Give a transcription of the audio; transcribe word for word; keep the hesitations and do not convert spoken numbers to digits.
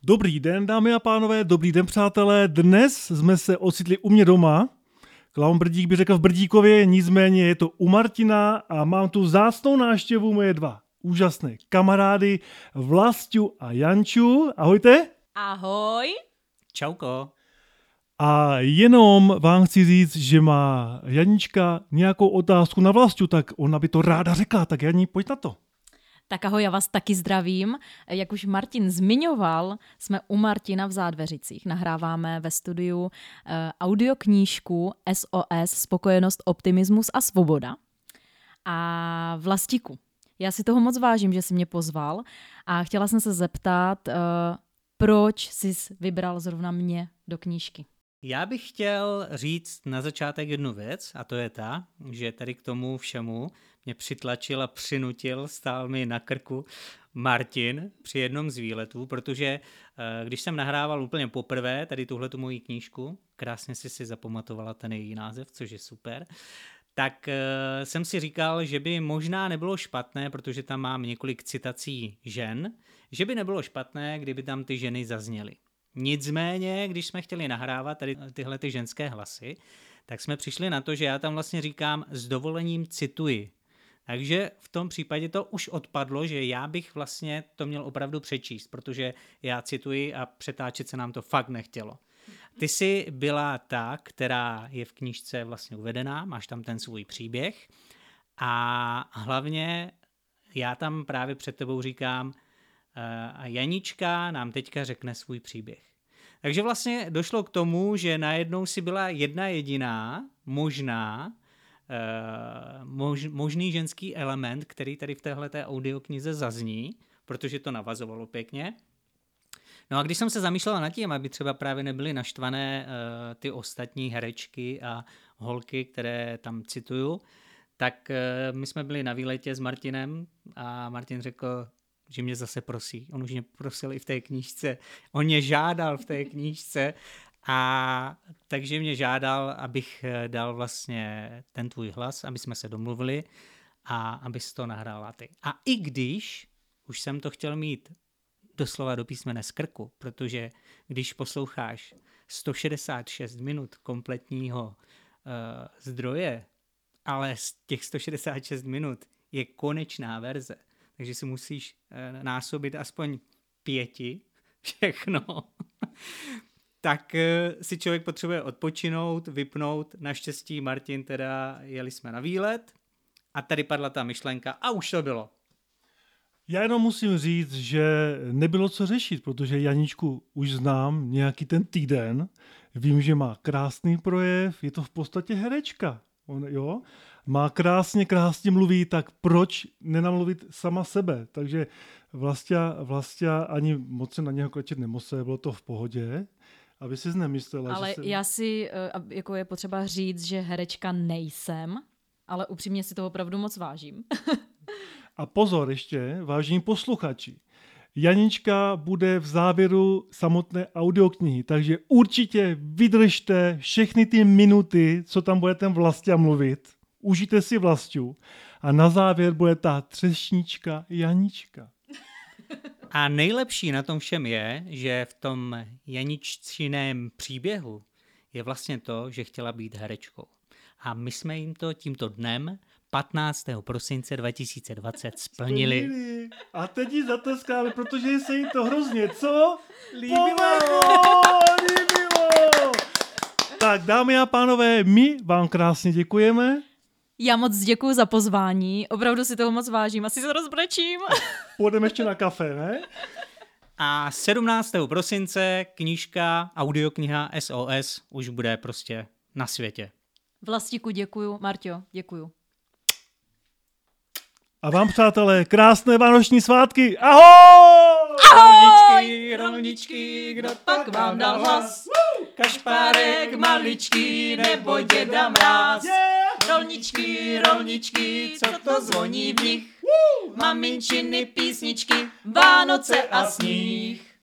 Dobrý den, dámy a pánové, dobrý den, přátelé. Dnes jsme se ocitli u mě doma. Klaun Brdík by řekl v Brdíkově, nicméně je to u Martina a mám tu vzácnou návštěvu moje dva úžasné kamarády Vlastu a Janču. Ahojte. Ahoj. Čauko. A jenom vám chci říct, že má Janička nějakou otázku na Vlastu, tak ona by to ráda řekla, tak Janí, pojď na to. Tak ahoj, já vás taky zdravím. Jak už Martin zmiňoval, jsme u Martina v Zádveřicích. Nahráváme ve studiu uh, audioknížku S O S, Spokojenost, optimismus a svoboda. A Vlastíku, já si toho moc vážím, že jsi mě pozval a chtěla jsem se zeptat, uh, proč jsi vybral zrovna mě do knížky. Já bych chtěl říct na začátek jednu věc, a to je ta, že tady k tomu všemu mě přitlačil a přinutil, stál mi na krku Martin při jednom z výletů, protože když jsem nahrával úplně poprvé tady tuhletu moji knížku, krásně si si zapamatovala ten její název, což je super, tak jsem si říkal, že by možná nebylo špatné, protože tam mám několik citací žen, že by nebylo špatné, kdyby tam ty ženy zazněly. Nicméně, když jsme chtěli nahrávat tady tyhle ty ženské hlasy, tak jsme přišli na to, že já tam vlastně říkám s dovolením cituji. Takže v tom případě to už odpadlo, že já bych vlastně to měl opravdu přečíst, protože já cituji a přetáčet se nám to fakt nechtělo. Ty jsi byla ta, která je v knížce vlastně uvedená, máš tam ten svůj příběh a hlavně já tam právě před tebou říkám, a Janička nám teďka řekne svůj příběh. Takže vlastně došlo k tomu, že najednou si byla jedna jediná, možná, mož, možný ženský element, který tady v téhleté audioknize zazní, protože to navazovalo pěkně. No a když jsem se zamýšlela nad tím, aby třeba právě nebyly naštvané uh, ty ostatní herečky a holky, které tam cituju, tak uh, my jsme byli na výletě s Martinem a Martin řekl, že mě zase prosí. On už mě prosil i v té knížce. On mě žádal v té knížce a takže mě žádal, abych dal vlastně ten tvůj hlas, aby jsme se domluvili a abys to nahrála ty. A i když už jsem to chtěl mít doslova do písmene z krku, protože když posloucháš sto šedesát šest minut kompletního uh, zdroje, ale z těch sto šedesát šest minut je konečná verze, takže si musíš uh, násobit aspoň pěti všechno, tak uh, si člověk potřebuje odpočinout, vypnout. Naštěstí Martin teda jeli jsme na výlet a tady padla ta myšlenka a už to bylo. Já jenom musím říct, že nebylo co řešit, protože Janičku už znám nějaký ten týden. Vím, že má krásný projev, je to v podstatě herečka. On, jo? Má krásně, krásně mluví, tak proč nenamluvit sama sebe? Takže vlastně, vlastně ani moc se na něho klečet nemusel, bylo to v pohodě, aby si nemyslela. Ale že se... já si, jako je potřeba říct, že herečka nejsem, ale upřímně si toho opravdu moc vážím. A pozor ještě, vážení posluchači, Janička bude v závěru samotné audioknihy, takže určitě vydržte všechny ty minuty, co tam budete Vlastě mluvit, užijte si Vlastu a na závěr bude ta třešnička Janička. A nejlepší na tom všem je, že v tom Janiččiném příběhu je vlastně to, že chtěla být herečkou. A my jsme jim to tímto dnem patnáctého prosince dva tisíce dvacet splnili. splnili. A teď ji zateskáme, protože se jí to hrozně, co? Líbilo! Líbilo! Tak, dámy a pánové, my vám krásně děkujeme. Já moc děkuju za pozvání, opravdu si toho moc vážím, asi se rozbrečím. Půjdeme ještě na kafe, ne? A sedmnáctého prosince knížka, audiokniha S O S už bude prostě na světě. Vlastíku děkuju, Marťo, děkuju. A vám, přátelé, krásné vánoční svátky. Ahoj! Rolničky, rolničky, kdo pak vám dal hlas? Kašpárek maličký nebo děda mráz? Rolničky, rolničky, co to zvoní v nich? Maminčiny písničky, Vánoce a sníh.